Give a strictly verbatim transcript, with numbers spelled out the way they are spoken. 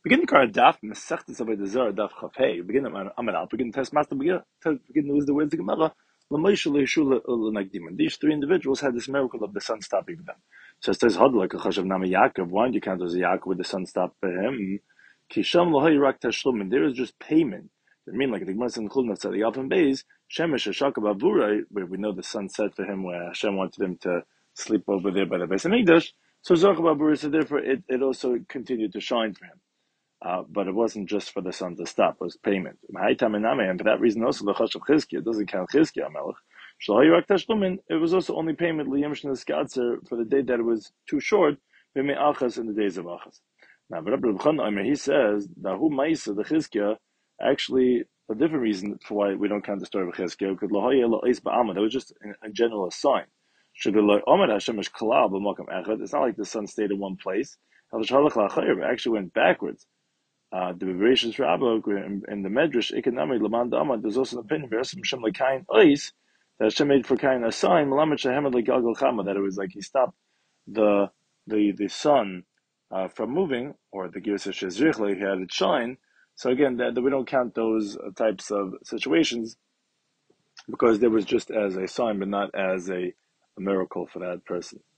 Begin the daf mesechtes about the zara daf chafei. Begin the amal. Begin test master. Begin begin to use the words the gemara. L'moishe leishul l'nagdimin. These three individuals had this miracle of the sun stopping them. So it says had like a chashav nama Yaakov. Why do you count as a Yaakov with the sun stopped for him? Kisham lohay rak tashlumin. There is just payment. I mean, like the gemara in Chulna said, the Alpha Beis Shemesh Shakav Avura, where we know the sun set for him, where Hashem wanted him to sleep over there by the Beis Hamikdash. So Zakav Avura, so therefore it, it also continued to shine for him. Uh, but it wasn't just for the sun to stop; it was payment. And for that reason, also the Chashav Chizkiah it doesn't count Chizkiah Melech. It was also only payment liyamshna skadzer for the day that it was too short. V'mei achas in the days of achas. Now, but Rabbi Chanan, he says that who ma'isa the Chizkiah actually a different reason for why we don't count the story of Chizkiah because lahaya la'is ba'amad. That was just a, a general sign. Should be like Amad Hashem is kalal b'makam echad. It's not like the sun stayed in one place. It actually went backwards. Uh, the Bereshis Rabbah in, in the Medrash Economic Laman Dama, there's also an opinion Hashem Kain Ois that Hashem made for Kain a sign Malamet Shehemed Legalgal Chama that it was like he stopped the the the sun uh, from moving, or the Gius Shezrich like he had it shine. So again, that, that we don't count those uh, types of situations because there was just as a sign, but not as a, a miracle for that person.